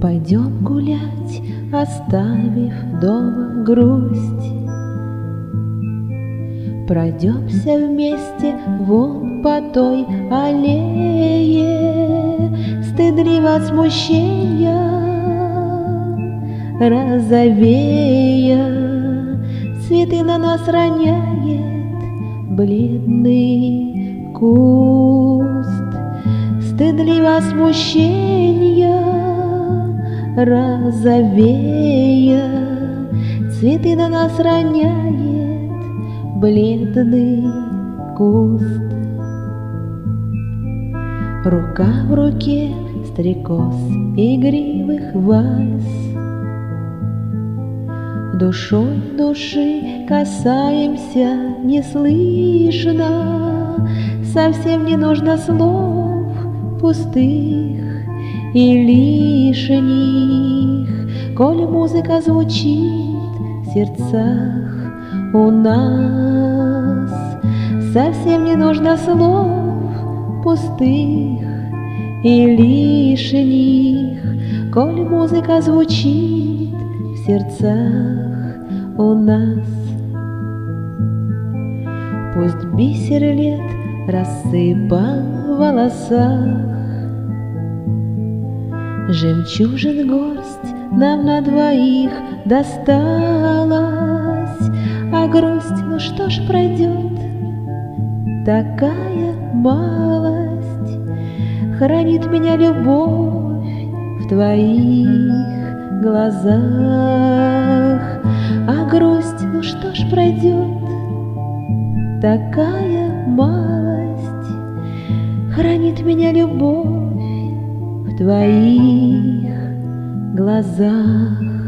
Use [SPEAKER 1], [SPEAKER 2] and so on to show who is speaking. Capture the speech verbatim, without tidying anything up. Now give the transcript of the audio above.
[SPEAKER 1] Пойдем гулять, оставив дома грусть. Пройдемся вместе вон по той аллее, стыдливо от смущения розовея. Цветы на нас роняет бледный куст, стыдливо от смущения розовея. Цветы на нас роняет бледный куст. Рука в руке стрекоз игривых вальс, душой души касаемся неслышно, совсем не нужно слов пустых и лишних, коль музыка звучит в сердцах у нас. Совсем не нужно слов пустых и лишних, коль музыка звучит в сердцах у нас. Пусть бисер лет рассыпал в волосах, жемчужин горсть нам на двоих досталась, а грусть, ну что ж, пройдет, такая малость. Хранит меня любовь в твоих глазах, а грусть, ну что ж, пройдет, такая малость. Хранит меня любовь в твоих глазах.